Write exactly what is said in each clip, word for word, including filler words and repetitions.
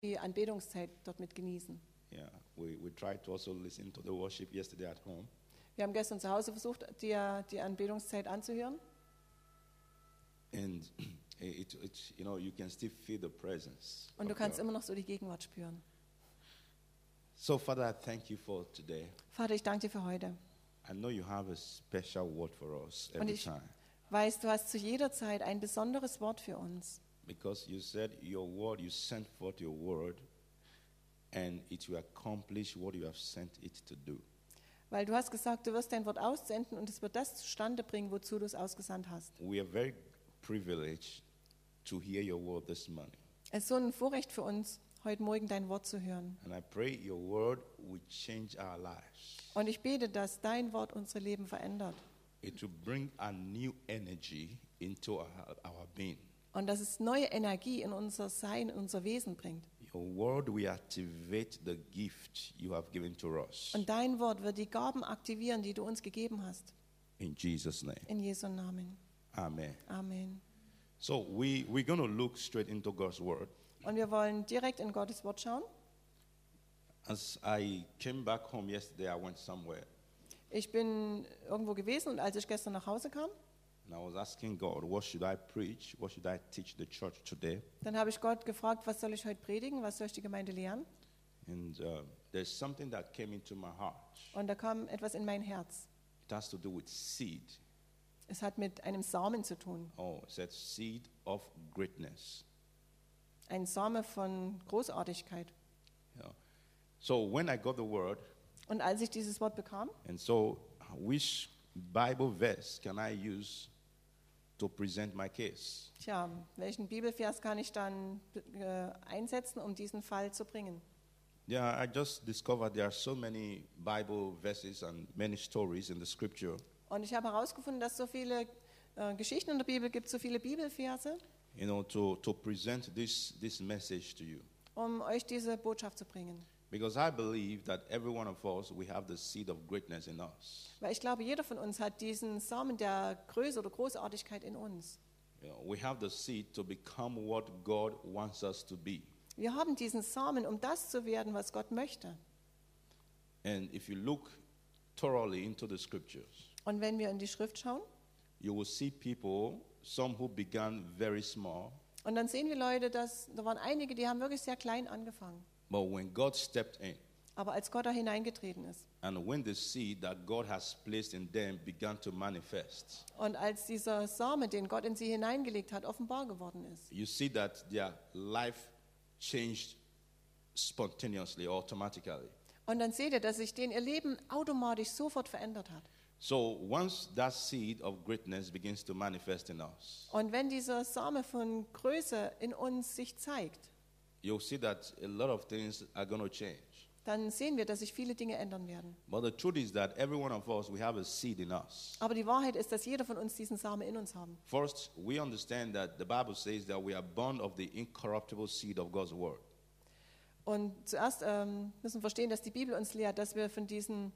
die Anbetungszeit dort mit genießen. Yeah, we, we tried to also listen to the worship yesterday at home. Wir haben gestern zu Hause versucht, die, die Anbetungszeit anzuhören. And it, it, you know, you can still feel the presence. Und du of kannst God. immer noch so die Gegenwart spüren. So, Father, I thank you for today. Vater, ich danke dir für heute. I know you have a special word for us Und every ich time. weiß, du hast zu jeder Zeit ein besonderes Wort für uns. Because you said your word, you sent forth your word, and it will accomplish what you have sent it to do. Weil du hast gesagt, du wirst dein Wort aussenden und es wird das zustande bringen, wozu du es ausgesandt hast. We are very privileged to hear your word this morning. Es ist so ein Vorrecht für uns, heute Morgen dein Wort zu hören. And I pray your word will change our lives. Und ich bete, dass dein Wort unsere Leben verändert. It will bring a new energy into our, our being. Und dass es neue Energie in unser Sein, in unser Wesen bringt. Your word will activate the gift you have given to us. Und dein Wort wird die Gaben aktivieren, die du uns gegeben hast. In Jesus' name. In Jesu Namen. Amen. Amen. So we, we're going to look straight into God's word. Und wir wollen direkt in Gottes Wort schauen. As I came back home yesterday, I went somewhere. Ich bin irgendwo gewesen und als ich gestern nach Hause kam, And I was asking God, what should I preach? What should I teach the church today? dann habe ich Gott gefragt, was soll ich heute predigen, was soll ich die Gemeinde lehren? And uh, there's something that came into my heart. Und da kam etwas in mein Herz. It has to do with seed. Es hat mit einem Samen zu tun. Oh, it said seed of greatness. Ein Same von Großartigkeit. Yeah. So when I got the word, Und als ich dieses Wort bekam, and so which Bible verse can I use to present my case? tja, welchen Bibelvers kann ich dann äh, einsetzen, um diesen Fall zu bringen? Yeah, I just discovered there are so many Bible verses and many stories in the scripture. Und ich habe herausgefunden, dass es so viele äh, Geschichten in der Bibel gibt, so viele Bibelverse, You know, to, to present this, this message to you. um euch diese Botschaft zu bringen. Because I believe that every one of us, we have the seed of greatness in us. Weil ich glaube, jeder von uns hat diesen Samen der Größe oder Großartigkeit in uns. You know, we have the seed to become what God wants us to be. Wir haben diesen Samen, um das zu werden, was Gott möchte. And if you look thoroughly into the scriptures, Und wenn wir in die Schrift schauen, you will see people, some who began very small, und dann sehen wir Leute, dass da waren einige, die haben wirklich sehr klein angefangen. but when God stepped in, Aber als Gott da hineingetreten ist and when the seed that God has placed in them began to manifest, und als dieser Same, den Gott in sie hineingelegt hat, offenbar geworden ist, you see that their life changed spontaneously, automatically. und dann seht ihr, dass sich denen ihr Leben automatisch sofort verändert hat. So once that seed of greatness begins to manifest in us, Und wenn dieser Same von Größe in uns sich zeigt, you'll see that a lot of things are going to change. dann sehen wir, dass sich viele Dinge ändern werden. But the truth is that every one of us, we have a seed in us. Aber die Wahrheit ist, dass jeder von uns diesen Samen in uns haben. First, we understand that the Bible says that we are born of the incorruptible seed of God's word. Und zuerst ähm, müssen wir verstehen, dass die Bibel uns lehrt, dass wir von diesen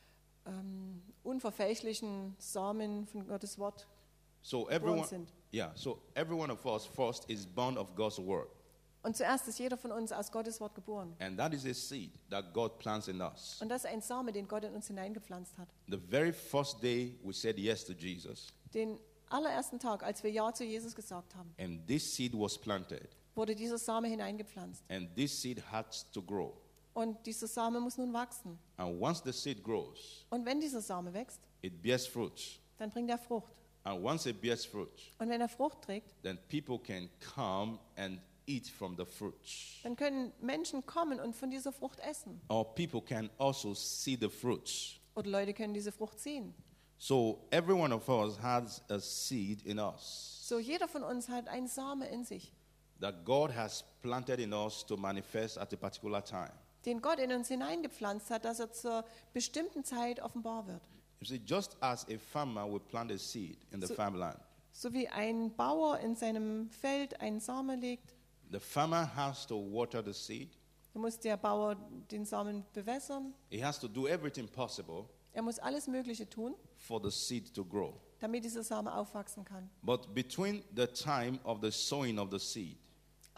ähm, unverfälschlichen Samen von Gottes Wort So geboren everyone, sind. yeah, so every one of us first is born of God's word. Und zuerst ist jeder von uns aus Gottes Wort geboren. And that is a seed that God plants in us. Und das ist ein Same, den Gott in uns hineingepflanzt hat. The very first day we said yes to Jesus, Den allerersten Tag, als wir Ja zu Jesus gesagt haben, and this seed was planted, wurde dieser Same hineingepflanzt. and this seed has to grow. Und dieser Same muss nun wachsen. And once the seed grows, Und wenn dieser Same wächst, it bears fruit. dann bringt er Frucht. And once it bears fruit, Und wenn er Frucht trägt, then people can come and eat from the fruit. dann können Menschen kommen und von dieser Frucht essen. Or people can also see the fruits. Oder Leute können diese Frucht sehen. So every one of us has a seed in us So, jeder von uns hat einen Same in sich, that God has planted in us to manifest at a particular time. den Gott in uns hineingepflanzt hat, dass er zur bestimmten Zeit offenbar wird. You see, just as a farmer will plant a seed in the So- farmland, So wie ein Bauer in seinem Feld einen Samen legt, the farmer has to water the seed. dann muss der Bauer den Samen bewässern. He has to do everything possible Er muss alles Mögliche tun, for the seed to grow. damit dieser Same aufwachsen kann. But between the time of the sowing of the seed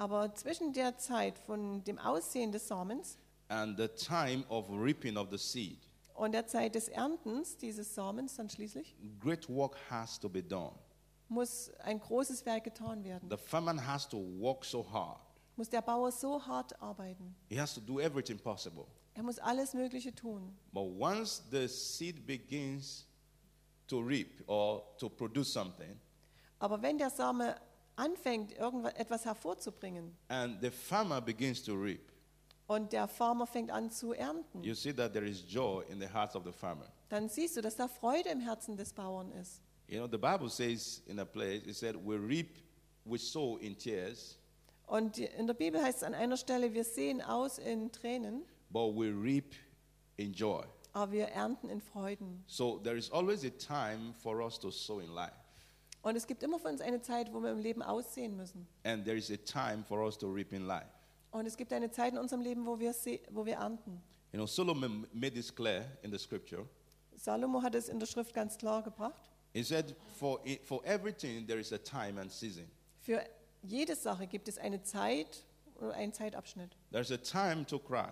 Aber zwischen der Zeit von dem Aussehen des Samens and the time of reaping of the seed, und der Zeit des Erntens dieses Samens dann schließlich great work has to be done. muss ein großes Werk getan werden. The farmer has to work so hard. Muss der Bauer so hart arbeiten. He has to do everything possible. Er muss alles Mögliche tun. But once the seed begins to reap or to produce something, Aber wenn der Same anfängt, irgendetwas hervorzubringen and the farmer begins to reap, und der Farmer fängt an zu ernten, you see that there is joy in the heart of the farmer. dann siehst du, dass da Freude im Herzen des Bauern ist. You know, the Bible says in a place, it said, we reap, we sow in tears, Und die- in der Bibel heißt es an einer Stelle, wir sehen aus in Tränen, but we reap in joy. aber wir ernten in Freuden. So there is always a time for us to sow in life. Und es gibt immer für uns eine Zeit, wo wir im Leben aussehen müssen. And there is a time for us to reap in life. Und es gibt eine Zeit in unserem Leben, wo wir, se- wo wir ernten. You know, Solomon made this clear in the scripture. Salomo hat es in der Schrift ganz klar gebracht. He said, for, i- for everything there is a time and season. Für jede Sache gibt es eine Zeit oder einen Zeitabschnitt. There's a time to cry.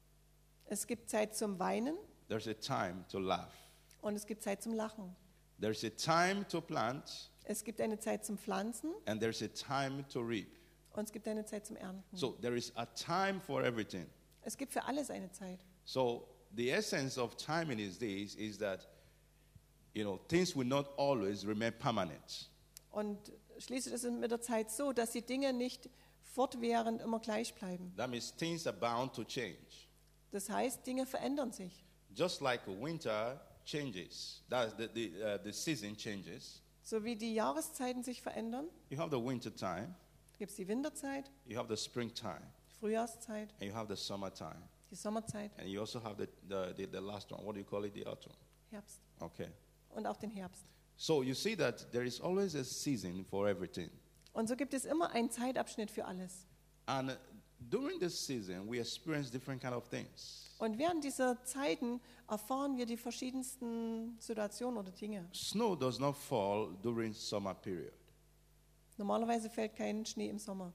Es gibt Zeit zum Weinen There's a time to laugh. und es gibt Zeit zum Lachen. There's a time to plant, Es gibt eine Zeit zum Pflanzen and there's a time to reap. und es gibt eine Zeit zum Ernten. So there is a time for everything. Es gibt für alles eine Zeit. So the essence of time in these days is that, you know, things will not always remain permanent. Und schließlich ist es mit der Zeit so, dass die Dinge nicht fortwährend immer gleich bleiben. That means things are bound to change. Das heißt, Dinge verändern sich. Just like winter changes, that's the, the, uh, the season changes. So wie die Jahreszeiten sich verändern, You have the winter time, gibt es die Winterzeit, you have the springtime, die Frühjahrszeit, and you have the summertime. die Sommerzeit, And you also have the, the, the, the last one. What do you call it? The autumn. Herbst Okay. und auch den Herbst. So you see that there is always a season for everything. Und so gibt es immer einen Zeitabschnitt für alles. And uh, during this season, we experience different kind of things. Und während dieser Zeiten erfahren wir die verschiedensten Situationen oder Dinge. Snow does not fall during summer period. Normalerweise fällt kein Schnee im Sommer.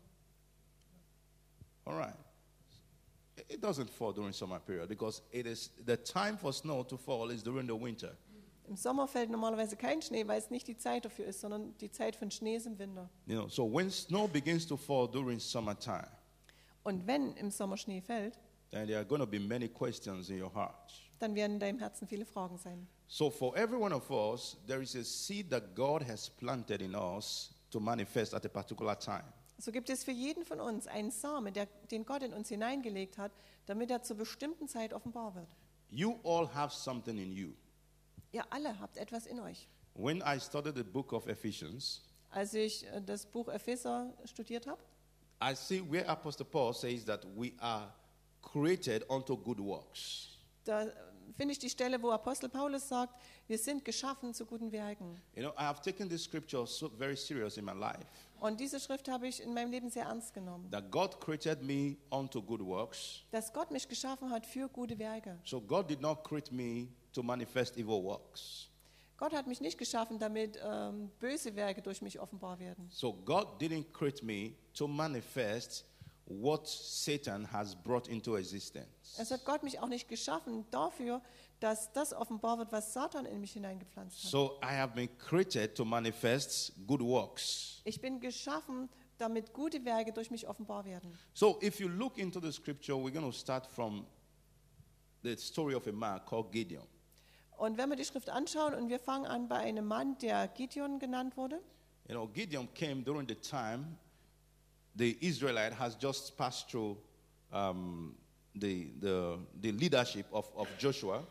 All right. It doesn't fall during summer period because it is the time for snow to fall is during the winter. Im Sommer fällt normalerweise kein Schnee, weil es nicht die Zeit dafür ist, sondern die Zeit von Schnee ist im Winter. You know, so when snow begins to fall during summertime, Und wenn im Sommer Schnee fällt, then there are going to be many questions in your heart. dann werden in deinem Herzen viele Fragen sein. So for every one of us, there is a seed that God has planted in us to manifest at a particular time. So gibt es für jeden von uns einen Samen, der, den Gott in uns hineingelegt hat, damit er zur bestimmten Zeit offenbar wird. You all have something in you. Ihr alle habt etwas in euch. When I studied the book of Ephesians, Als ich äh, das Buch Epheser studiert habe, I see where Apostle Paul says that we are created unto good works. da äh, finde ich die Stelle, wo Apostel Paulus sagt, wir sind geschaffen zu guten Werken. You know, I have taken this scripture so very serious in my life. Und diese Schrift habe ich in meinem Leben sehr ernst genommen. That God created me unto good works. Dass Gott mich geschaffen hat für gute Werke. So God did not create me to manifest evil works. Gott hat mich nicht geschaffen, damit ähm, böse Werke durch mich offenbar werden. So God didn't create me to manifest what Satan has brought into existence. Es hat Gott mich auch nicht geschaffen dafür, dass das offenbar wird, was Satan in mich hineingepflanzt hat. So I have been created to manifest good works. Ich bin geschaffen, damit gute Werke durch mich offenbar werden. So if you look into the scripture, we're going to start from the story of a man called Gideon. Und wenn wir die Schrift anschauen und wir fangen an bei einem Mann, der Gideon genannt wurde. You know, Gideon came during the time the Israelite has just passed through um, the, the, the leadership of, of Joshua.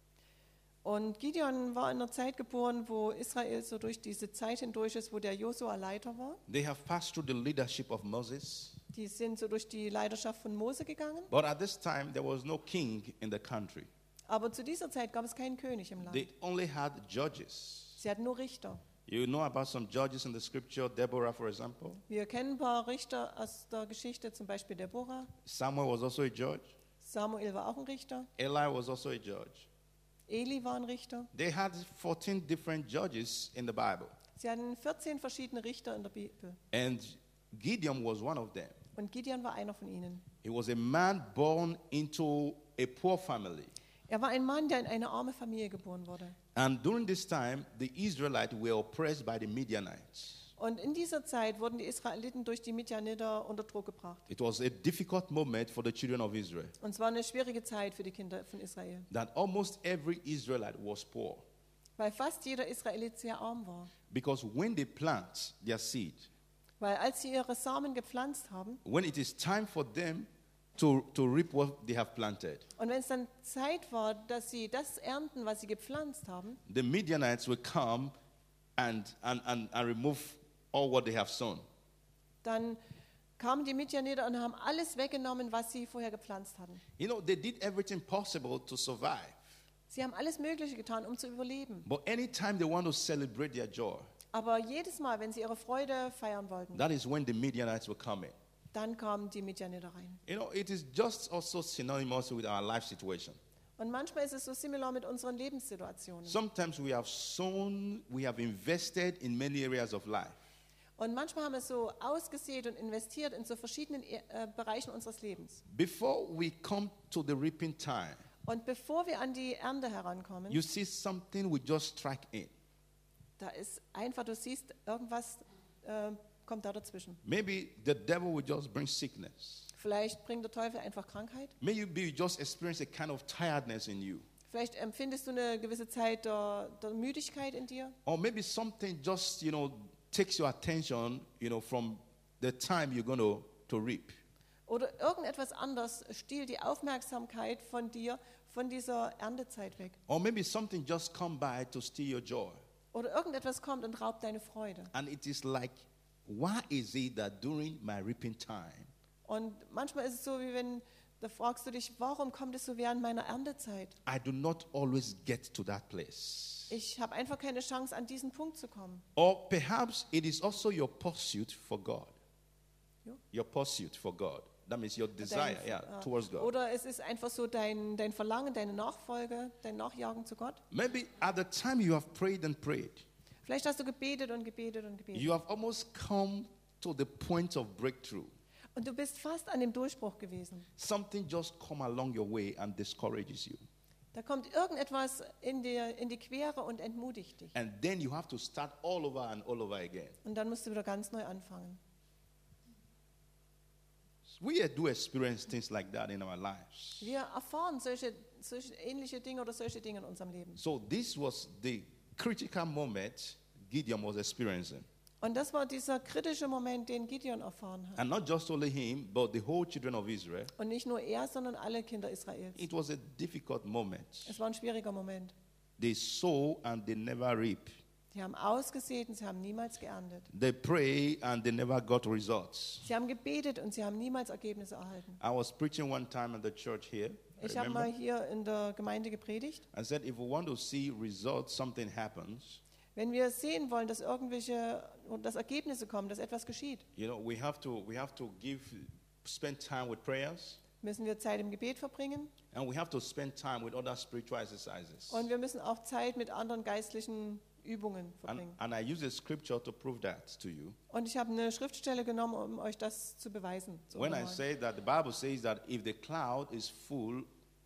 Und Gideon war in einer Zeit geboren, wo Israel so durch diese Zeit hindurch ist, wo der Josua Leiter war. They have passed through the leadership of Moses. Die sind so durch die Leiterschaft von Mose gegangen. But at this time, there was no king in the country. Aber zu dieser Zeit gab es keinen König im Land. They only had judges. Sie hatten nur Richter. You know about some judges in the scripture, Deborah, for example. Wir kennen ein paar Richter aus der Geschichte, zum Beispiel Deborah. Samuel was also a judge. Samuel war auch ein Richter. Eli was also a judge. Eli war ein Richter. They had fourteen different judges in the Bible. Sie hatten vierzehn verschiedene Richter in der Bibel. And Gideon was one of them. Und Gideon war einer von ihnen. He was a man born into a poor family. Er war ein Mann, der in eine arme Familie geboren wurde. And during this time, the Israelites were oppressed by the Midianites. Und in dieser Zeit wurden die Israeliten durch die Midianiter unter Druck gebracht. It was a difficult moment for the children of Israel. Und es war eine schwierige Zeit für die Kinder von Israel. That almost every Israelite was poor. Weil fast jeder Israelit sehr arm war. Because when they plant their seed, Weil als sie ihre Samen gepflanzt haben when it is time for them to, to reap what they have planted, und wenn es dann Zeit war, dass sie das ernten, was sie gepflanzt haben, the Midianites will come and, and, and, and remove all what they have sown. dann kamen die Midianiter und haben alles weggenommen, was sie vorher gepflanzt hatten. You know, they did everything possible to survive. Sie haben alles Mögliche getan, um zu überleben. But anytime they want to celebrate their joy, Aber jedes Mal, wenn sie ihre Freude feiern wollten, that is when the Midianites will come in. dann kamen die Midianiter rein. You know, it is just also synonymous with our life situation. Und manchmal ist es so similar mit unseren Lebenssituationen. Sometimes we have sown, we have invested in many areas of life. Und manchmal haben wir so ausgesät und investiert in so verschiedenen äh, Bereichen unseres Lebens. Before we come to the reaping time, Und bevor wir an die Ernte herankommen, you see something will just strike in. da ist einfach, du siehst, irgendwas äh, kommt da dazwischen. Maybe the devil will just bring sickness. Vielleicht bringt der Teufel einfach Krankheit. Maybe you just experience a kind of tiredness in you. Vielleicht empfindest du eine gewisse Zeit der, der Müdigkeit in dir. Or maybe something just, you know, takes your attention, you know, from the time you're going to, to reap. Oder irgendetwas anderes stiehlt die Aufmerksamkeit von dir, von dieser Erntezeit weg. Or maybe something just come by to steal your joy. Oder irgendetwas kommt und raubt deine Freude. And it is like, why is it that during my reaping time, Und manchmal ist es so, wie wenn, da fragst du dich, warum kommt es so während meiner Erntezeit? I do not always get to that place? Ich habe einfach keine Chance, an diesen Punkt zu kommen. Or perhaps it is also your pursuit for God. Ja. Your pursuit for God. That means your desire, Dein- yeah, äh, towards God. Oder es ist einfach so dein, dein Verlangen, deine Nachfolge, dein Nachjagen zu Gott. Maybe at the time you have prayed and prayed, Vielleicht hast du gebetet und gebetet und gebetet. you have almost come to the point of breakthrough. Und du bist fast an dem Durchbruch gewesen. Something just come along your way and discourages you. Da kommt irgendetwas in, dir, in die Quere und entmutigt dich. And then you have to start all over and all over again. Und dann musst du wieder ganz neu anfangen. We do experience things like that in our lives. Wir erfahren solche, solche ähnliche Dinge oder solche Dinge in unserem Leben. So this was the critical moment Gideon was experiencing. Und das war dieser kritische Moment, den Gideon erfahren hat. And not just only him, but the whole children of Israel. Und nicht nur er, sondern alle Kinder Israels. It was a difficult moment. Es war ein schwieriger Moment. They sow and they never reap. Sie haben ausgesät und sie haben niemals geerntet. They pray and they never got results. Sie haben gebetet und sie haben niemals Ergebnisse erhalten. I was preaching one time in the church here. I Ich habe remember. mal hier in der Gemeinde gepredigt. I said, if we want to see results, something happens. Wenn wir sehen wollen, dass irgendwelche, dass Ergebnisse kommen, dass etwas geschieht, You know, we have to we have to give spend time with prayers, müssen wir Zeit im Gebet verbringen and we have to spend time with other spiritual exercises. und wir müssen auch Zeit mit anderen geistlichen Übungen And, verbringen. and I use a scripture to prove that to you. Und ich habe eine Schriftstelle genommen, um euch das zu beweisen. Zu When I untermauern. say that, the Bible says that if the cloud is full,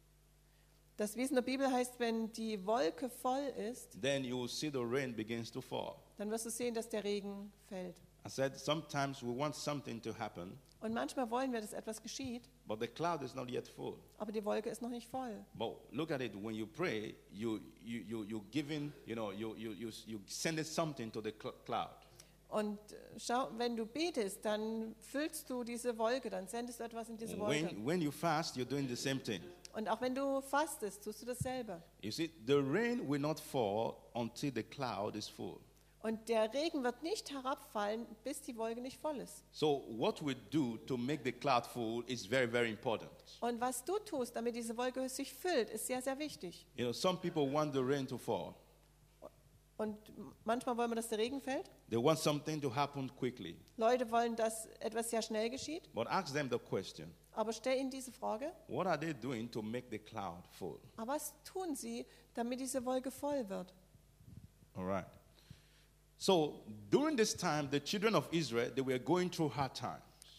Das Wesen der Bibel heißt, wenn die Wolke voll ist, then you will see the rain begins to fall. dann wirst du sehen, dass der Regen fällt. I said sometimes we want something to happen, Und manchmal wollen wir, dass etwas geschieht, but the cloud is not yet full. aber die Wolke ist noch nicht voll. But look at it, when you pray, you you you you giving, you know, you you you you sending something to the cl- cloud. Und äh, schau, wenn du betest, dann füllst du diese Wolke, dann sendest du etwas in diese Wolke. When when you fast, you're doing the same thing. Und auch wenn du fastest, tust du dasselbe. You see, the rain will not fall until the cloud is full. Und der Regen wird nicht herabfallen, bis die Wolke nicht voll ist. So what we do to make the cloud full is very, very important. Und was du tust, damit diese Wolke sich füllt, ist sehr, sehr wichtig. You know, some people want the rain to fall. Und manchmal wollen wir, dass der Regen fällt. They want something to happen quickly. Leute wollen, dass etwas sehr schnell geschieht. But ask them the question, Aber stell ihnen diese Frage, what are they doing to make the cloud full? aber was tun sie, damit diese Wolke voll wird? All right. So during this time, the children of Israel, they were going through hard times.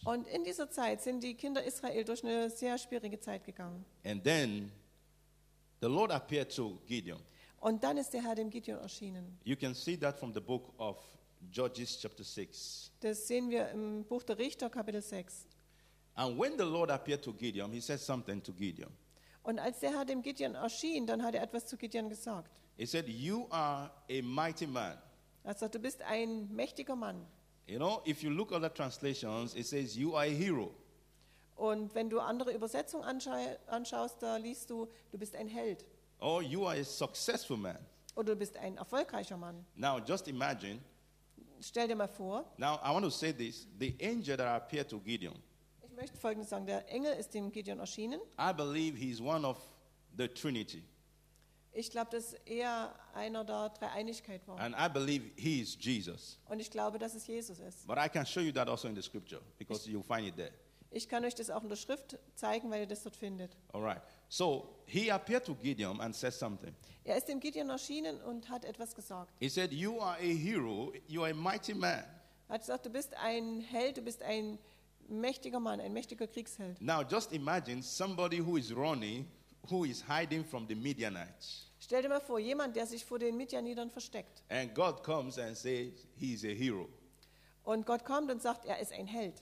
Und in dieser Zeit sind die Kinder Israel durch eine sehr schwierige Zeit gegangen. And then the Lord appeared to Gideon. Und dann ist der Herr dem Gideon erschienen. You can see that from the book of Judges chapter six. Das sehen wir im Buch der Richter, Kapitel sechs. And when the Lord appeared to Gideon, he said something to Gideon. Und als der Herr dem Gideon erschien, dann hat er etwas zu Gideon gesagt. He said, "You are a mighty man." Er sagt, du bist ein mächtiger Mann. You know, if you look at the translations, it says, "You are a hero." Und wenn du andere Übersetzungen anscha- anschaust, da liest du, du bist ein Held. Or you are a successful man. Oder du bist ein erfolgreicher Mann. Now, just imagine. Stell dir mal vor, Now, I want to say this. The angel that appeared to Gideon, ich möchte Folgendes sagen, der Engel ist dem Gideon erschienen. I believe he's one of the Trinity. Ich glaube, dass er einer der Dreieinigkeit war. And I believe he is Jesus. Und ich glaube, dass es Jesus ist. But I can show you that also in the scripture because you'll find it there. Ich kann euch das auch in der Schrift zeigen, weil ihr das dort findet. All right. So he appeared to Gideon and said something. Er ist dem Gideon erschienen und hat etwas gesagt. He said, "You are a hero. You are a mighty man." Er hat gesagt, du bist ein Held, du bist ein mächtiger Mann, ein mächtiger Kriegsheld. Now just imagine somebody who is running, who is hiding from the Midianites. Stell dir mal vor, jemand, der sich vor den Midianitern versteckt. And God comes and says he is a hero. Und Gott kommt und sagt, er ist ein Held.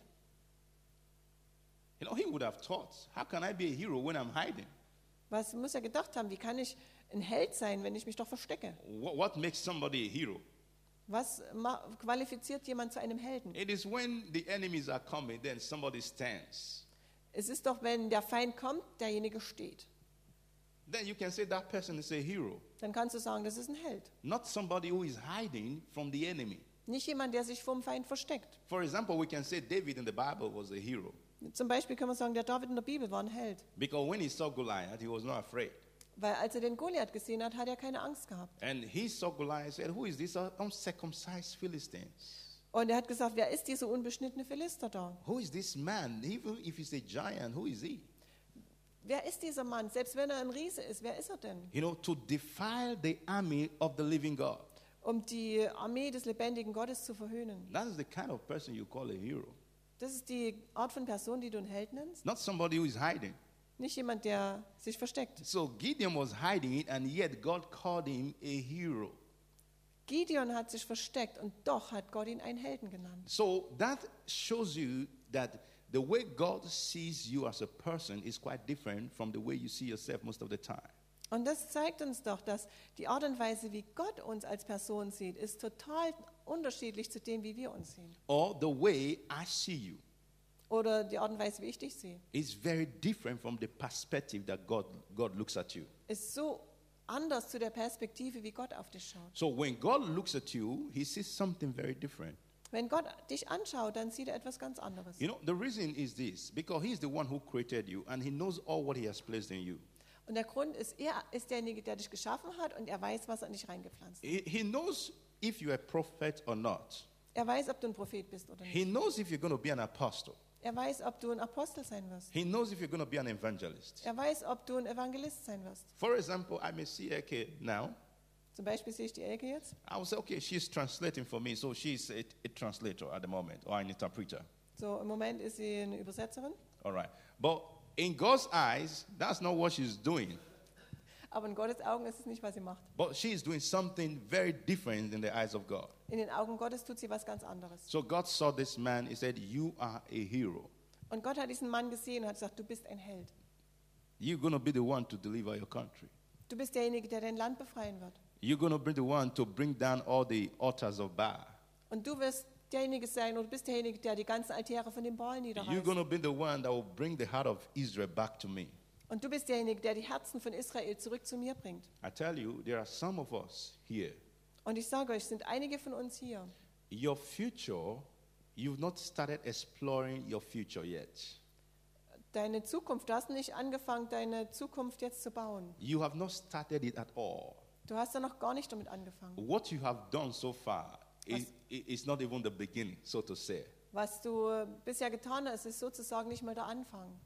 You know, he would have thought, how can I be a hero when I'm hiding? Was muss er gedacht haben? Wie kann ich ein Held sein, wenn ich mich doch verstecke? What, what makes somebody a hero? Was ma- qualifiziert jemand zu einem Helden? It is when the enemies are coming, then somebody stands. Es ist doch, wenn der Feind kommt, derjenige steht. Then you can say that person is a hero. Dann kannst du sagen, das ist ein Held. Not somebody who is hiding from the enemy. Nicht jemand, der sich vom Feind versteckt. For example, we can say David in the Bible was a hero. Zum Beispiel können wir sagen, der David in der Bibel war ein Held. Because when he saw Goliath, he was not afraid. Weil als er den Goliath gesehen hat, hat er keine Angst gehabt. And he saw Goliath and said, "Who is this uncircumcised Philistines? Und er hat gesagt, wer ist dieser unbeschnittene Philister da? Who is this man? Even if he's a giant, who is he?" Wer ist dieser Mann? Selbst wenn er ein Riese ist, wer ist er denn? You know, to defile the army of the living God. Um die Armee des lebendigen Gottes zu verhöhnen. That is the kind of person you call a hero. Das ist die Art von Person, die du einen Held nennst. Not somebody who is hiding. Nicht jemand, der sich versteckt. So Gideon was hiding it, and yet God called him a hero. Gideon hat sich versteckt und doch hat Gott ihn einen Helden genannt. So that shows you that the way God sees you as a person is quite different from the way you see yourself most of the time. Und das zeigt uns doch, dass die Art und Weise, wie Gott uns als Person sieht, ist total unterschiedlich zu dem, wie wir uns sehen. Or the way I see you Oder die Art und Weise, wie ich dich sehe, is very different from the perspective that God, God looks at you. ist so anders zu der Perspektive, wie Gott auf dich schaut. So when God looks at you, he sees something very different. Wenn Gott dich anschaut, dann sieht er etwas ganz anderes. You know, the reason is this, because he's the one who created you and he knows all what he has placed in you. Und der Grund ist, er ist derjenige, der dich geschaffen hat und er weiß, was er in dich reingepflanzt hat. He, he knows if you're a prophet or not. Er weiß, ob du ein Prophet bist oder He nicht. knows if you're going to be an apostle. Er weiß, ob du ein Apostel sein wirst. He knows if you're going to be an evangelist. Er weiß, ob du ein Evangelist sein wirst. For example, I may see Eke now. Zum Beispiel sehe ich die Elke jetzt. I will say, okay, she's translating for me, so she's a, a translator at the moment, or an interpreter. So, im Moment ist sie eine Übersetzerin. All right. But in God's eyes, that's not what she's doing. Aber in Gottes Augen ist es nicht, was sie macht. But she is doing something very different in the eyes of God. In den Augen Gottes tut sie was ganz anderes. So God saw this man, he said, "You are a hero. Und Gott hat diesen Mann gesehen und hat gesagt, du bist ein Held. You're going to be the one to deliver your country. Du bist derjenige, der dein Land befreien wird. You're going to be the one to bring down all the altars of Baal. Und du wirst derjenige sein, oder du bist derjenige, der die ganzen Altäre von den Baal You're niederreißt. going to be the one that will bring the heart of Israel back to me." Und du bist derjenige, der die Herzen von Israel zurück zu mir bringt. I tell you, there are some of us here. Und ich sage euch, es sind einige von uns hier. Your future, you've not started exploring your future yet. Deine Zukunft, du hast nicht angefangen, deine Zukunft jetzt zu bauen. You have not started it at all. Du hast da noch gar nicht damit angefangen. What you have done so far is, is not even the beginning, so to say. Was du bisher getan hast, ist sozusagen nicht mal der Anfang.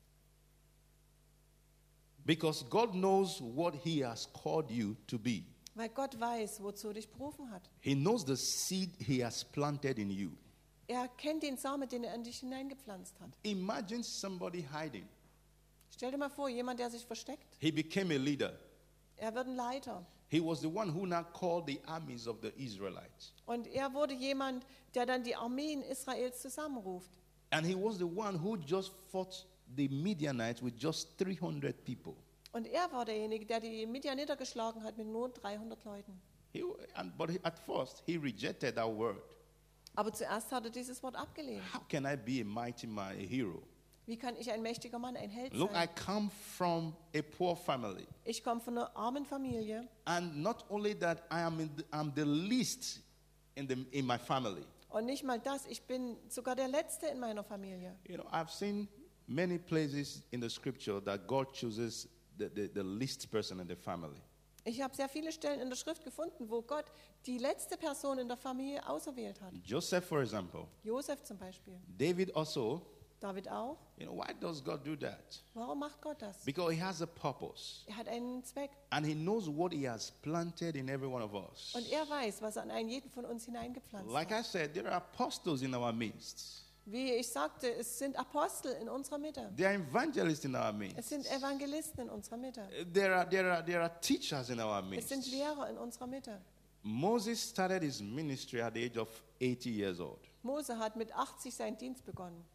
Because God knows what He has called you to be. Weil Gott weiß, wozu er dich berufen hat. He knows the seed He has planted in you. Er kennt den Samen, den er in dich hineingepflanzt hat. Imagine somebody hiding. Stell dir mal vor, jemand, der sich versteckt. He became a leader. Er wird ein Leiter. He was the one who now called the armies of the Israelites. Und er wurde jemand, der dann die Armeen Israels zusammenruft. And he was the one who just fought the Midianites with just three hundred people. Und er war derjenige, der die Midian niedergeschlagen hat mit nur dreihundert Leuten. He, and, but he, at first, he rejected that word. Aber zuerst hat er dieses Wort abgelehnt. How can I be a mighty man, a hero? Wie kann ich ein mächtiger Mann, ein Held Look, I sein? come from a poor family. Ich komme von einer armen Familie. And not only that, I am in the, I'm the least in, the, in my family. Und nicht mal das, ich bin sogar der Letzte in meiner Familie. You know, I've seen many places in the scripture that God chooses the, the, the least person in the family. Ich habe sehr viele Stellen in der Schrift gefunden, wo Gott die letzte Person in der Familie auserwählt hat. Joseph, for example. Josef zum Beispiel. David also. David auch. You know, why does God do that? Warum macht Gott das? Because he has a purpose. Er hat einen Zweck. And he knows what he has planted in every one of us. Und er weiß, was er an einen jeden von uns hineingepflanzt Like I hat. said, there are apostles in our midst. Wie ich sagte, es sind Apostel in unserer Mitte. There are evangelists in our Es midst. sind Evangelisten in unserer Mitte. There are, there are, there are teachers in our Es sind midst. Lehrer in unserer Mitte. Moses started his ministry at the age of eighty years old. Mose hat mit achtzig seinen Dienst begonnen.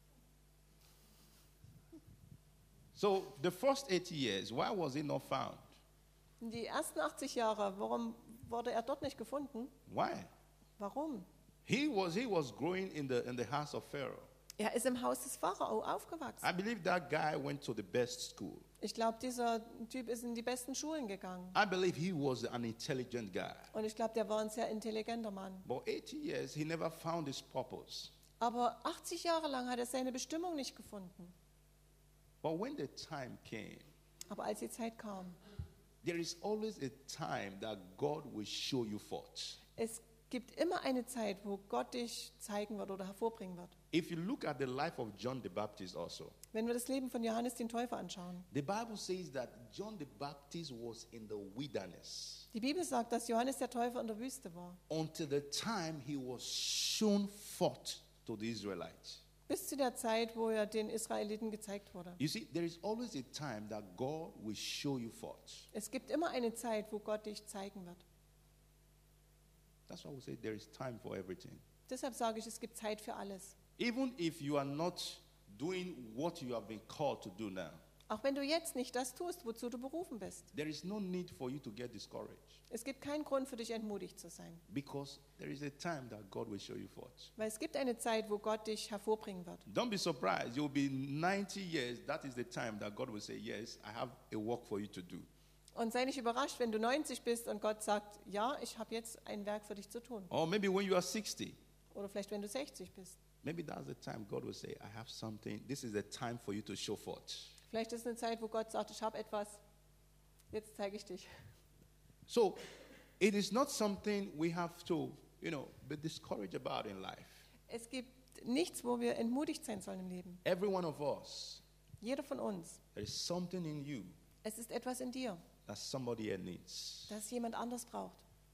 So the first eighty years, why was he not found? Die ersten achtzig Jahre, warum wurde er dort nicht gefunden? Why? Warum? He was, he was growing in the, in the house of Pharaoh. Er ist im Haus des Pharao aufgewachsen. I believe that guy went to the best school. Ich glaube, dieser Typ ist in die besten Schulen gegangen. I believe he was an intelligent guy. Und ich glaube, der war ein sehr intelligenter Mann. But eighty years, he never found his purpose. Aber achtzig Jahre lang hat er seine Bestimmung nicht gefunden. But when the time came, Aber als die Zeit kam, there is always a time that God will show you forth. es gibt immer eine Zeit, wo Gott dich zeigen wird oder hervorbringen wird. If you look at the life of John the Baptist also, Wenn wir das Leben von Johannes den Täufer anschauen. the Bible says that John the Baptist was in the wilderness Die Bibel sagt, dass Johannes der Täufer in der Wüste war. until the time he was shown forth to the Israelites. Bis zu der Zeit, wo er den Israeliten gezeigt wurde. You see, there is always a time that God will show you forth. Es gibt immer eine Zeit, wo Gott dich zeigen wird. That's why we say there is time for everything. Deshalb sage ich, es gibt Zeit für alles. Even if you are not doing what you have been called to do now, Auch wenn du jetzt nicht das tust, wozu du berufen bist. there is no need for you to get discouraged Es gibt keinen Grund für dich, entmutigt zu sein. because there is a time that God will show you forth. Weil es gibt eine Zeit, wo Gott dich hervorbringen wird. Don't be surprised. You'll be ninety years. That is the time that God will say, yes, I have a work for you to do. Und sei nicht überrascht, wenn du neunzig bist und Gott sagt, ja, ich habe jetzt ein Werk für dich zu tun. Or maybe when you are sixty, Oder vielleicht, wenn du sechzig bist. maybe that's the time God will say, I have something. This is the time for you to show forth. Vielleicht ist es eine Zeit, wo Gott sagt, ich habe etwas, jetzt zeige ich dich. So it is not something we have to, you know, be discouraged about in life. Es gibt nichts, wo wir entmutigt sein sollen im Leben. Every one of us, Jeder von uns. there is something in you Es ist etwas in dir, that somebody else needs. das jemand anders braucht.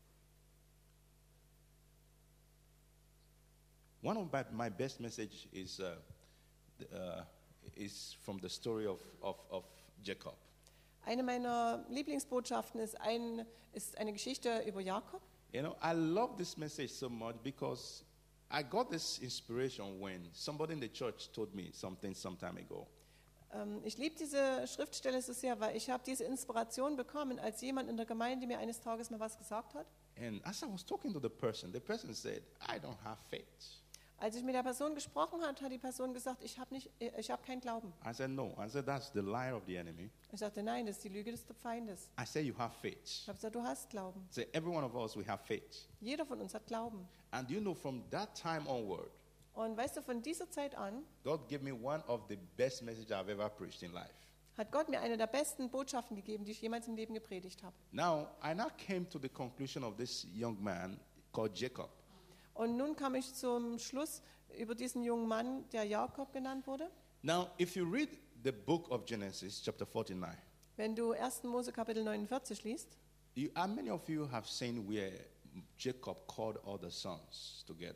One of my, my best message is, uh, the, uh, is from the story of, of, of Jacob. Eine meiner Lieblingsbotschaften ist, ein, ist eine Geschichte über Jakob. You know, I love this message so much because I got this inspiration when somebody in the church told me something some time ago. Ähm, ich liebe diese Schriftstelle so sehr, weil ich habe diese Inspiration bekommen, als jemand in der Gemeinde mir eines Tages mal was gesagt hat. And as I was talking to the person, the person said, I don't have faith. Als ich mit der Person gesprochen habe, hat die Person gesagt, ich habe nicht, ich habe keinen Glauben. I said, no. I said, that's the lie of the enemy. Ich sagte, nein, das ist die Lüge des Feindes. I said, you have Ich faith. habe gesagt, du hast Glauben. I said, every one of us, we have faith. Jeder von uns hat Glauben. And you know, from that time onward, Und weißt du, von dieser Zeit an God gave me one of the best messages I've ever preached in life. hat Gott mir eine der besten Botschaften gegeben, die ich jemals im Leben gepredigt habe. Now, I now came to the conclusion of this young man called Jacob. Und nun kam ich zum Schluss über diesen jungen Mann, der Jakob genannt wurde. Now, if you read the book of Genesis, chapter forty-nine, Wenn du ersten Mose Kapitel neunundvierzig liest, you, how many of you have seen where Jacob called all the sons together?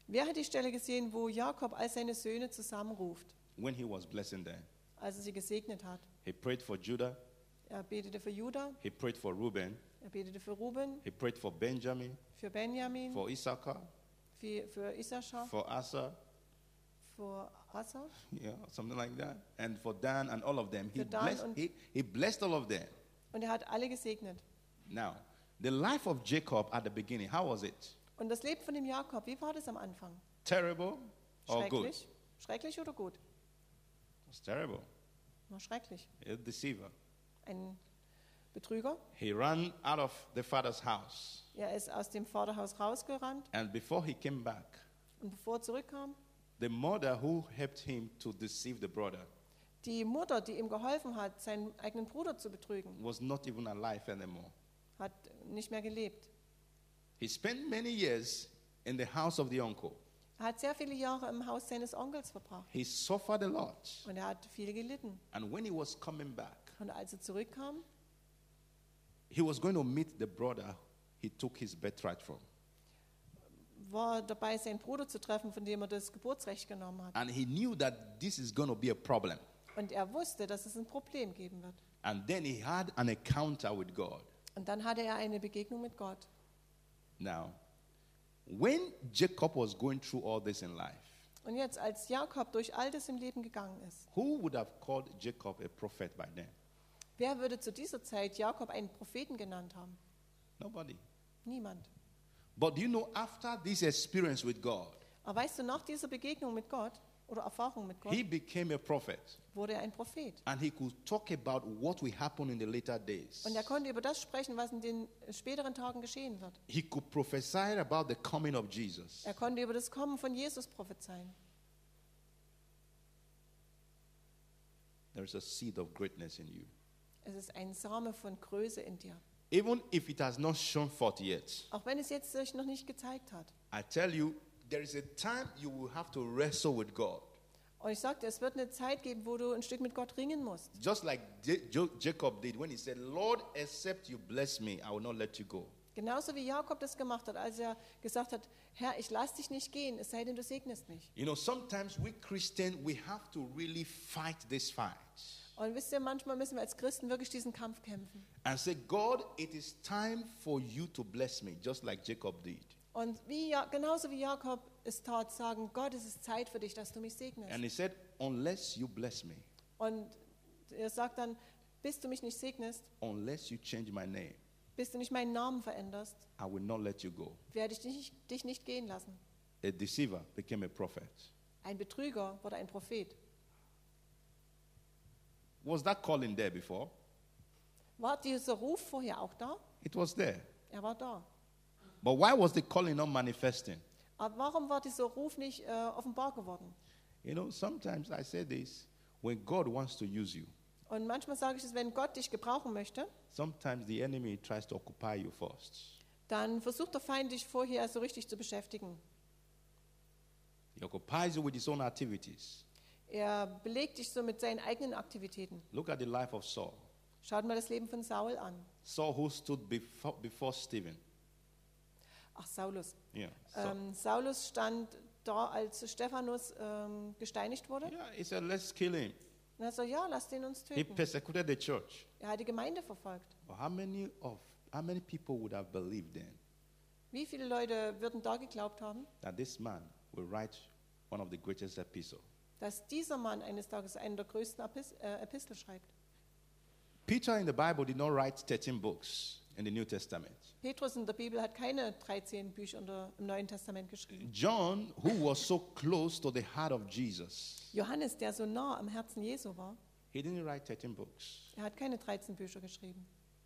Wer hat die Stelle gesehen, wo Jakob all seine Söhne zusammenruft, when he was blessing them? als er sie gesegnet hat? He prayed for Judah, Er betete für Judah, he prayed for Reuben, er betete für Ruben, he prayed for Benjamin, für Benjamin, for Issachar, für, für Issachar, for Asa, für Asa. yeah, something like that, and for Dan and all of them. He Für Dan blessed, und- he, he blessed all of them. Und er hat alle gesegnet. Now, the life of Jacob at the beginning, how was it? Und das Leben von dem Jakob, wie war das am Anfang? Terrible or good? Schrecklich? Schrecklich oder gut? It was terrible. War schrecklich. A deceiver. Ein Betrüger. He ran out of the father's house, Er ist aus dem Vaterhaus rausgerannt and before he came back, und bevor er zurückkam, the mother who helped him to deceive the brother die Mutter, die ihm geholfen hat, seinen eigenen Bruder zu betrügen, was not even alive anymore. hat nicht mehr gelebt. He spent many years in the house of the uncle. Er hat sehr viele Jahre im Haus seines Onkels verbracht He suffered a lot. und er hat viel gelitten. And when he was coming back, Und als er zurückkam, he was going to meet the brother he took his birthright from. war er dabei, seinen Bruder zu treffen, von dem er das Geburtsrecht genommen hat. And he knew that this is going to be a problem. Und er wusste, dass es ein Problem geben wird. And then he had an encounter with God. Und dann hatte er eine Begegnung mit Gott. Now, when Jacob was going through all this in life, Und jetzt, als Jakob durch all das im Leben gegangen ist, who would have called Jacob a prophet by then? wer würde zu dieser Zeit Jakob einen Propheten genannt haben? Nobody. Niemand. But do you know, after this experience with God, Aber weißt du, nach dieser Begegnung mit Gott oder Erfahrung mit Gott, he became a prophet. wurde er ein Prophet. And he could talk about what will happen in the later days. Und er konnte über das sprechen, was in den späteren Tagen geschehen wird. He could prophesy about the coming of Jesus. Er konnte über das Kommen von Jesus prophezeien. There is a seed of greatness in you. Es ist ein Same von Größe in dir. Even if it has not shone forth yet, Auch wenn es jetzt sich noch nicht gezeigt hat. I tell you, there is a time you will have to wrestle with God. Und ich sagte, es wird eine Zeit geben, wo du ein Stück mit Gott ringen musst. Just like J- Jo- Jacob did when he said, Lord, except you bless me, I will not let you go. Genauso wie Jakob das gemacht hat, als er gesagt hat, Herr, ich lass dich nicht gehen, es sei denn, du segnest mich. You know, sometimes we Christians, we have to really fight this fight Und wisst ihr, manchmal müssen wir als Christen wirklich diesen Kampf kämpfen. and say, God, it is time for you to bless me, just like Jacob did. Und wie, Ja- genauso wie Jakob es tat, sagen, Gott, es ist Zeit für dich, dass du mich segnest. And he said, unless you bless me, Und er sagt dann, bis du mich nicht segnest, unless you change my name, bis du nicht meinen Namen veränderst, I will not let you go. werde ich dich nicht, dich nicht gehen lassen. A deceiver became a prophet. Ein Betrüger wurde ein Prophet. Was that calling there before? War dieser Ruf vorher auch da? It was there. Er war da. But why was the calling not manifesting? Aber warum war dieser Ruf nicht äh, offenbar geworden? You know, sometimes I say this, when God wants to use you, Und manchmal sage ich es, wenn Gott dich gebrauchen möchte, sometimes the enemy tries to occupy you first. dann versucht der Feind dich vorher so richtig zu beschäftigen. He occupies you with his own activities. Er belegt dich so mit seinen eigenen Aktivitäten. Look at the life of Saul. Schaut mal das Leben von Saul an. Saul who stood before, before Stephen. Ach, Saulus. Yeah. Saul. Ähm, Saulus stand da, als Stephanus ähm, gesteinigt wurde. Yeah, he said, let's kill him. Und er sagt, ja, lass den uns He töten. persecuted the church. Er hat die Gemeinde verfolgt. But how many of how many people would have believed then Wie viele Leute würden da geglaubt haben, that this man will write one of the greatest epistles? dass dieser Mann eines Tages einen der größten Epis äh, Epistel schreibt? Peter in the Bible did not write thirteen books in the New Testament. Petrus in der Bibel hat keine dreizehn Bücher unter, im Neuen Testament geschrieben. John, who was so close to the heart of Jesus, Johannes, der so nah am Herzen Jesu war, he didn't write thirteen books. er hat keine dreizehn Bücher geschrieben.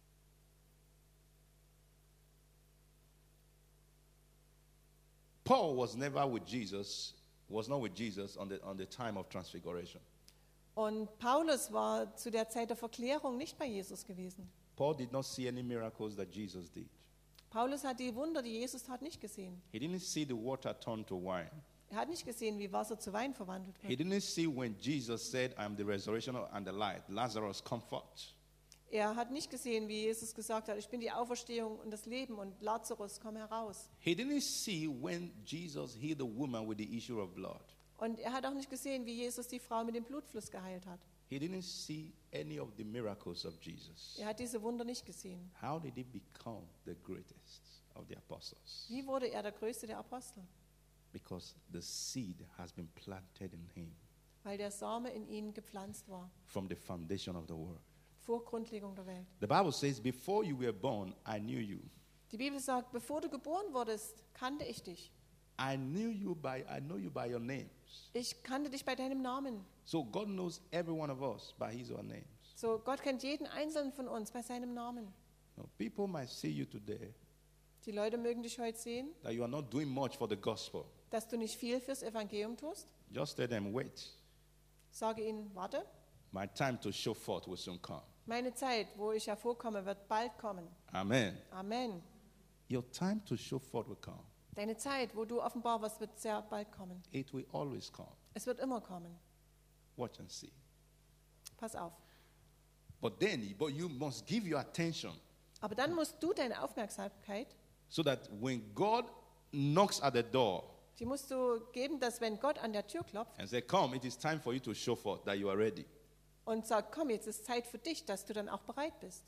Paul was never with Jesus, was not with Jesus on the, on the time of transfiguration. Und Paulus war zu der Zeit der Verklärung nicht bei Jesus gewesen. Paul did not see any miracles that Jesus did. Paulus hat die Wunder, die Jesus tat, nicht gesehen. He didn't see the water turn to wine. Er hat nicht gesehen, wie Wasser zu Wein verwandelt He wird. didn't see when Jesus said, I am the resurrection and the light. Lazarus, come forth. Er hat nicht gesehen, wie Jesus gesagt hat, ich bin die Auferstehung und das Leben und Lazarus, komm heraus. He didn't see when Jesus healed the woman with the issue of blood. Und er hat auch nicht gesehen, wie Jesus die Frau mit dem Blutfluss geheilt hat. He didn't see any of the miracles of Jesus. Er hat diese Wunder nicht gesehen. How did he become the greatest of the apostles? Wie wurde er der Größte der Apostel? Because the seed has been planted in him Weil der Same in ihnen gepflanzt war, from the foundation of the world. vor Grundlegung der Welt. The Bible says, before you were born, I knew you. Die Bibel sagt, bevor du geboren wurdest, kannte ich dich. I knew you by, I know you by your names. Ich kannte dich bei deinem Namen. So God knows every one of us by his or her names. So, Gott kennt jeden einzelnen von uns bei seinem Namen. Now, people might see you today Die Leute mögen dich heute sehen, that you are not doing much for the gospel. dass du nicht viel fürs Evangelium tust. Just tell them, wait, Sage ihnen, warte, my time to show forth will soon come. meine Zeit, wo ich hervorkomme, wird bald kommen. Amen. Amen. Your time to show forth will come. Deine Zeit, wo du offenbar wirst, wird sehr bald kommen. It will always come. Es wird immer kommen. Watch and see. Pass auf. But then, but you must give your attention Aber dann musst du deine Aufmerksamkeit, so that when God knocks at the door die musst du geben, dass wenn Gott an der Tür klopft and say, come, it is time for you to show forth that you are ready. und sagt, komm, jetzt ist Zeit für dich, dass du dann auch bereit bist.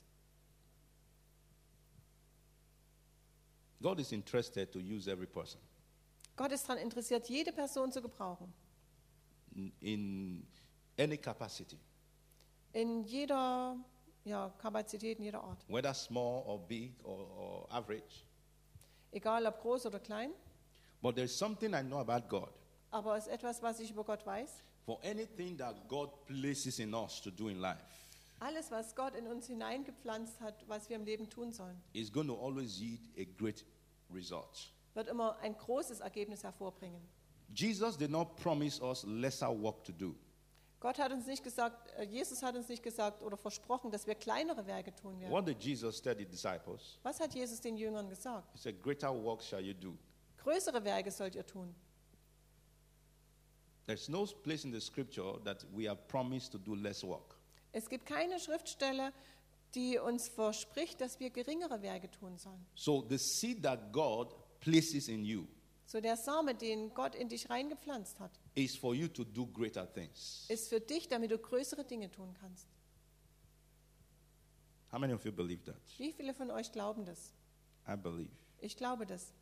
God is interested to use every person Gott ist daran interessiert, jede Person zu gebrauchen. in, in any capacity, In jeder ja, Kapazität, in jeder Art. whether small or big or, or average. Egal ob groß oder klein. But there's something I know about God. Aber es ist etwas, was ich über Gott weiß. For anything that God places in us to do in life Alles, was Gott in uns hineingepflanzt hat, was wir im Leben tun sollen, is going to always yield a great result. wird immer ein großes Ergebnis hervorbringen. Jesus did not promise us lesser work to do. Gott hat uns nicht gesagt, äh, Jesus hat uns nicht gesagt oder versprochen, dass wir kleinere Werke tun werden. What did Jesus tell the disciples? Was hat Jesus den Jüngern gesagt? He said, greater work shall you do. Größere Werke sollt ihr tun. There's no place in the scripture that we are promised to do less work. Es gibt keine Schriftstelle, die uns verspricht, dass wir geringere Werke tun sollen. So the seed that God places in you So der Same, den Gott in dich reingepflanzt hat, is for you to do greater things. ist für dich, damit du größere Dinge tun kannst. How many of you believe that? Wie viele von euch glauben das? I believe. Ich glaube das.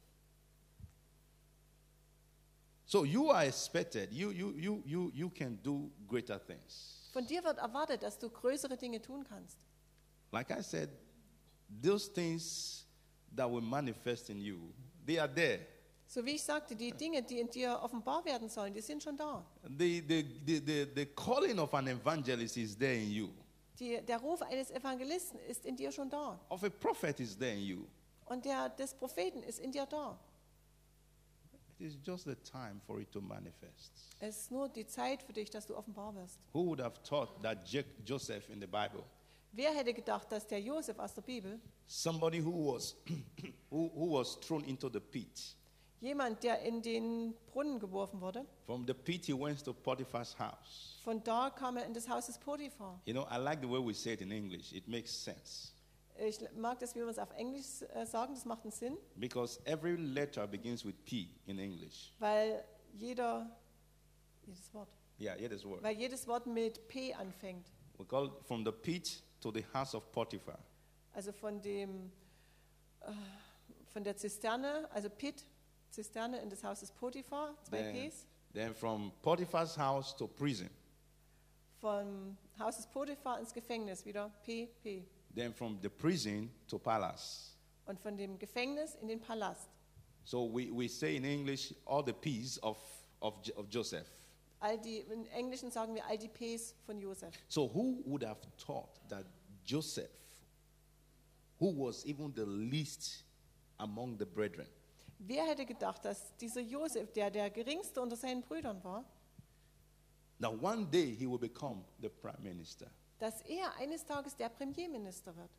So you are expected, you, you, you, you, you can do greater things. Von dir wird erwartet, dass du größere Dinge tun kannst. Like I said, those things that will manifest in you, they are there. So wie ich sagte, die Dinge, die in dir offenbar werden sollen, die sind schon da. The, the, the, the, the calling of an evangelist is there in you. Die, der Ruf eines Evangelisten ist in dir schon da. Of a prophet is there in you. Und der des Propheten ist in dir da. It is just the time for it to manifest. Es ist nur die Zeit für dich, dass du offenbar wirst. Who would have thought that Ja- Joseph in the Bible, Wer hätte gedacht, dass der Josef aus der Bibel, somebody who was, who, who was thrown into the pit, jemand, der in den Brunnen geworfen wurde, from the pit he went to Potiphar's house. von da kam er in das Haus des Potiphar. You know, I like the way we say it in English. It makes sense. Ich mag das, wie wir es auf Englisch äh, sagen, das macht einen Sinn, Because every letter begins with P in English. weil jeder, jedes Wort, Yeah, yeah, this word. weil jedes Wort mit P anfängt. We call it from the pit to the house of Potiphar. Also von dem, äh, von der Zisterne, also Pit, Zisterne in das Haus des Potiphar, zwei Then, Ps. then from Potiphar's house to prison. Vom Haus des Potiphar ins Gefängnis, wieder P, P. Then from the prison to palace. Und von dem Gefängnis in den Palast. So we, we say in English all the P's of, of, Jo- of Joseph. All die, im Englischen sagen wir all die Ps von Josef. So who would have thought that Joseph, who was even the least among the brethren, Wer hätte gedacht, dass dieser Josef, der der geringste unter seinen Brüdern war, that one day he will become the prime minister? dass er eines Tages der Premierminister wird?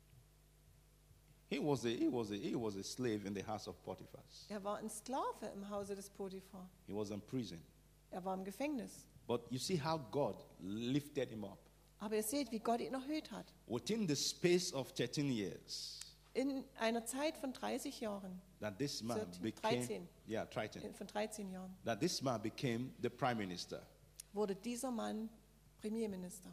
He was a, he was a, he was a slave in the house of Potiphar. Er war ein Sklave im Hause des Potiphar. He was in prison. Er war im Gefängnis. But you see how God lifted him up. Aber ihr seht, wie Gott ihn erhöht hat. Within the space of thirteen years, In einer Zeit von dreißig Jahren, that this man thirteen, became, dreizehn. yeah, thirteen, in- von dreizehn Jahren, that this man became the prime minister. wurde dieser Mann Premierminister.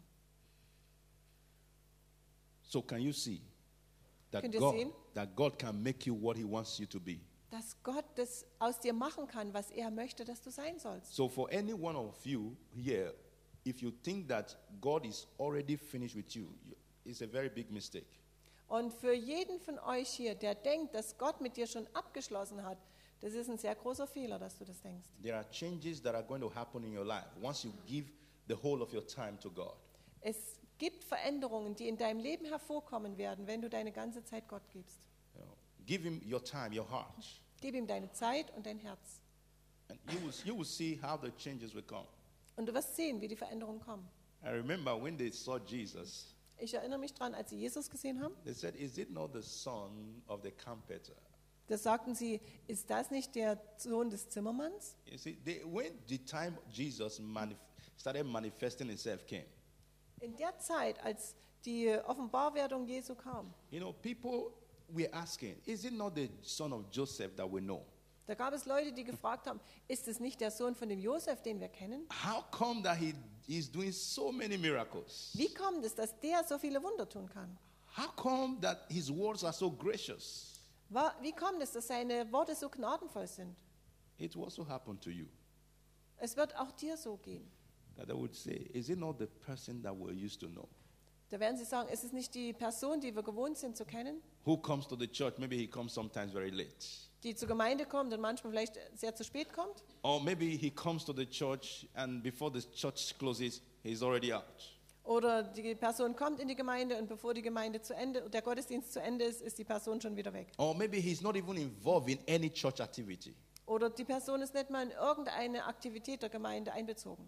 So can you see that Könnt ihr God, sehen? that God can make you what he wants you to be? Dass Gott das aus dir machen kann, was er möchte, dass du sein sollst. So for any one of you here, if you think that God is already finished with you, you- it's a very big mistake. Und für jeden von euch hier, der denkt, dass Gott mit dir schon abgeschlossen hat, das ist ein sehr großer Fehler, dass du das denkst. There are changes that are going to happen in your life once you give the whole of your time to God. Es gibt Veränderungen, die in deinem Leben hervorkommen werden, wenn du deine ganze Zeit Gott gibst. You know, give him your time, your heart, Gib ihm deine Zeit und dein Herz. and you will, you will see how the changes will come. Und du wirst sehen, wie die Veränderungen kommen. I remember when they saw Jesus, Ich erinnere mich daran, als sie Jesus gesehen haben, they said, "Is it not the son of the carpenter?" da sagten sie, ist das nicht der Sohn des Zimmermanns? You see, they, when the time Jesus manif- started manifesting himself came, In der Zeit, als die Offenbarwerdung Jesu kam, you know, people were asking, "Is it not the son of Joseph that we know? da gab es Leute, die gefragt haben, ist es nicht der Sohn von dem Josef, den wir kennen? How come that he is doing so many miracles? Wie kommt es, dass der so viele Wunder tun kann? How come that his words are so gracious?" Wa- Wie kommt es, dass seine Worte so gnadenvoll sind? It will also happen to you. Es wird auch dir so gehen. That they would say, "Is it not the person that we used to know? Da werden sie sagen, ist es nicht die Person, die wir gewohnt sind zu kennen, Who comes to the church? Maybe he comes sometimes very late. die zur Gemeinde kommt und manchmal vielleicht sehr zu spät kommt? Or maybe he comes to the church and before the church closes, he's already out. Oder die Person kommt in die Gemeinde und bevor die Gemeinde zu Ende, der Gottesdienst zu Ende ist, ist die Person schon wieder weg. Or maybe he's not even involved in any church activity. Oder die Person ist nicht mal in irgendeine Aktivität der Gemeinde einbezogen.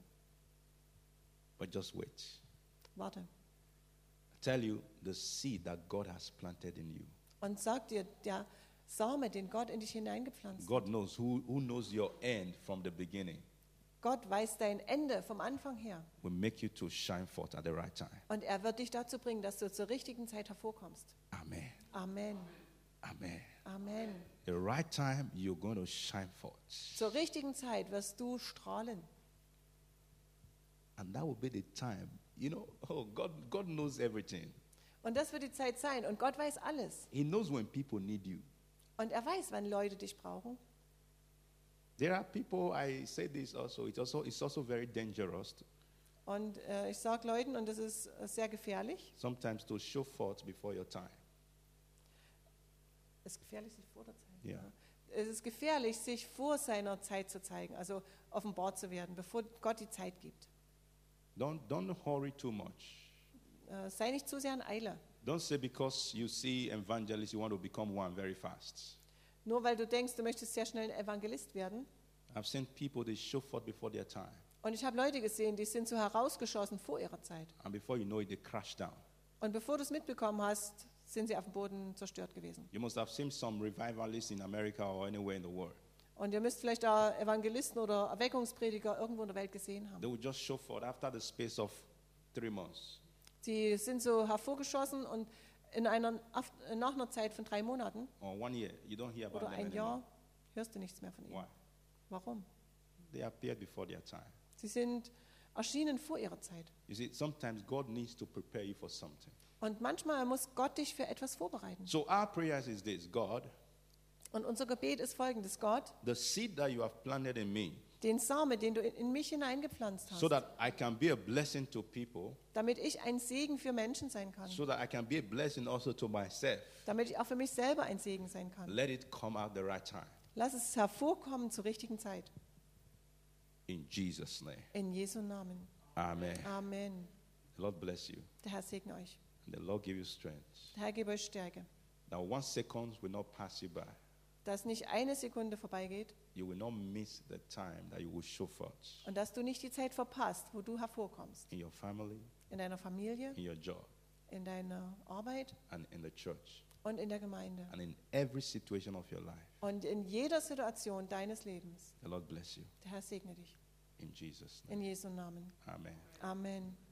But just wait. Warte. I tell you, the seed that God has planted in you. Und sag dir, der Same, den Gott in dich hineingepflanzt hat. God knows who, who knows your end from the beginning. Gott weiß dein Ende vom Anfang her. Will make you to shine forth at the right time. Und er wird dich dazu bringen, dass du zur richtigen Zeit hervorkommst. Amen. Amen. Amen. Amen. The right time, you're going to shine forth. Zur richtigen Zeit wirst du strahlen. And that will be the time. You know, oh, God, God knows everything. Und das wird die Zeit sein. Und Gott weiß alles. He knows when people need you. Und er weiß, wann Leute dich brauchen. There are people, I say this also, it's also, it's also very dangerous to, Und äh, ich sage Leuten, und das ist äh, sehr gefährlich, sometimes to show forth before your time. es ist gefährlich, sich vor der Zeit. Ja. Ja. Es ist gefährlich, sich vor seiner Zeit zu zeigen, also offenbar zu werden, bevor Gott die Zeit gibt. Don't, don't hurry too much. Äh, sei nicht zu sehr in Eile. Don't say because you see evangelists, you want to become one very fast. Nur weil du denkst, du möchtest sehr schnell ein Evangelist werden. I've seen people, they show forth before their time. Und ich habe Leute gesehen, die sind so herausgeschossen vor ihrer Zeit. And before you know it, they crash down. Und bevor du es mitbekommen hast, sind sie auf dem Boden zerstört gewesen. You must have seen some revivalists in America or anywhere in the world. Und ihr müsst vielleicht da Evangelisten oder Erweckungsprediger irgendwo in der Welt gesehen haben. They will just show forth after the space of three months. Sie sind so hervorgeschossen und in einer, nach einer Zeit von drei Monaten Or one year, you don't hear about oder them ein anymore. Jahr hörst du nichts mehr von ihnen. Why? Warum? They appeared before their time. Sie sind erschienen vor ihrer Zeit. You see, sometimes God needs to prepare you for something. Und manchmal muss Gott dich für etwas vorbereiten. So our prayers is this, God, Und unser Gebet ist folgendes: Gott, the seed that you have planted in me, den Samen, den du in, in mich hineingepflanzt hast, so that I can be a blessing to people, damit ich ein Segen für Menschen sein kann, so that I can be a blessing also to myself, damit ich auch für mich selber ein Segen sein kann. let it come out the right time. Lass es hervorkommen zur richtigen Zeit. In Jesus' name. In Jesu Namen. Amen. Amen. The Lord bless you. Der Herr segne euch. And the Lord give you strength. Der Herr gebe euch Stärke. That one second will not pass you by. Dass nicht eine Sekunde vorbeigeht You will not miss the time that you will show forth und dass du nicht die Zeit verpasst, wo du hervorkommst. in your family, In deiner Familie, in your job, in deiner Arbeit and in the church, und in der Gemeinde. and in every situation of your life. Und in jeder Situation deines Lebens. The Lord bless you. Der Herr segne dich. In Jesus' name. In Jesu Namen. Amen. Amen.